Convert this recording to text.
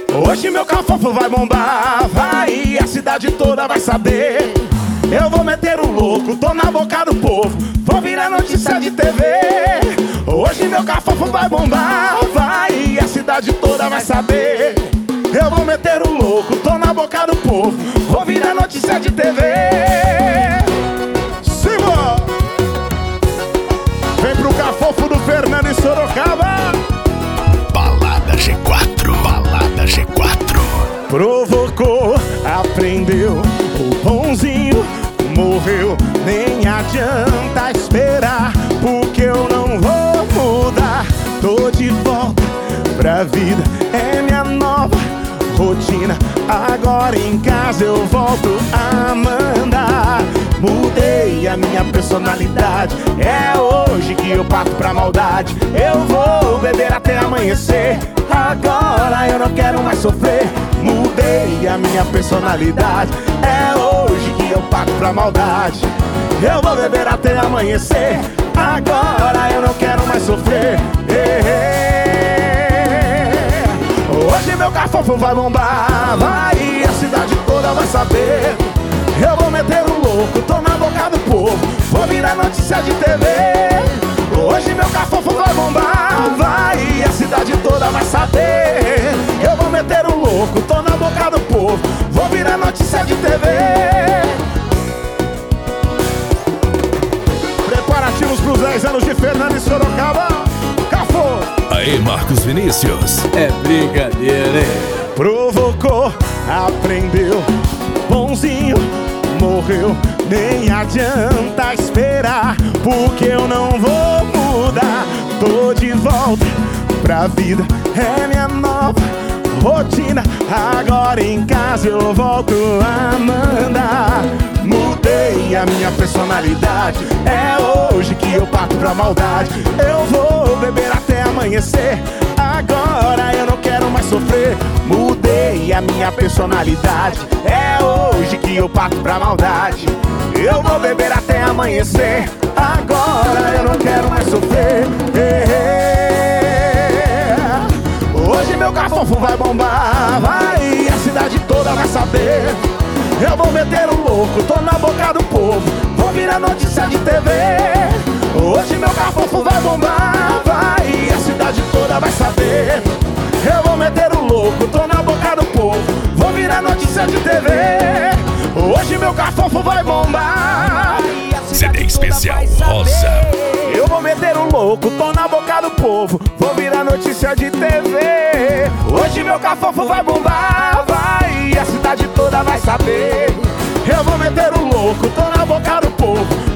Hoje meu cafofo vai bombar, vai, a cidade toda vai saber. Eu vou meter o louco, tô na boca do povo, vou virar notícia de TV. Hoje meu cafofo vai bombar, vai, a cidade toda vai saber. Eu vou meter o louco, tô na boca do povo, vou virar notícia de TV. Simba! Vem pro cafofo do Fernando em Sorocaba. Balada G4, Balada G4. Provocou, aprendeu, o bonzinho morreu. Nem adianta esperar, porque eu não vou mudar. Tô de volta pra vida, é minha nova rotina. Agora em casa eu volto a mandar. Mudei a minha personalidade, é hoje que eu parto pra maldade. Eu vou beber até amanhecer, agora eu não quero mais sofrer. Mudei a minha personalidade, é hoje que eu parto pra maldade. Eu vou beber até amanhecer, agora eu não quero mais sofrer. Hoje meu cafofo vai bombar, vai, a cidade toda vai saber. Eu vou meter o louco, tô na boca do povo, vou virar notícia de TV. Hoje meu cafofo vai bombar, vai, a cidade toda vai saber. Eu vou meter o louco, tô na boca do povo, vou virar notícia de TV. Preparativos pros 10 anos de Fernando em Sorocaba. Cafô! Aí, Marcos Vinícius. É brincadeira, hein? Provocou, aprendeu, bonzinho morreu. Nem adianta esperar, porque eu não vou mudar. Tô de volta pra vida, é minha nova rotina. Agora em casa eu volto a mandar. Mudei a minha personalidade, é hoje que eu parto pra maldade. Eu vou beber até amanhecer, agora eu não quero mais sofrer. Mudei a minha personalidade, é hoje que eu parto pra maldade. Eu vou beber até amanhecer, agora eu não quero mais sofrer. Hoje meu cafofo vai bombar, vai, a cidade toda vai saber. Eu vou meter o louco, tô na boca do povo, vou virar notícia de TV. Hoje meu cafofo vai bombar, vai, a cidade toda vai saber. Eu vou meter o louco, tô na boca do povo, vou virar notícia de TV. Hoje meu cafofo vai bombar. CD especial Rosa. Eu vou meter o louco, tô na boca do povo, vou virar notícia de TV. Hoje meu cafofo vai bombar, vai, a cidade toda vai saber. Eu vou meter o louco, tô na boca do povo,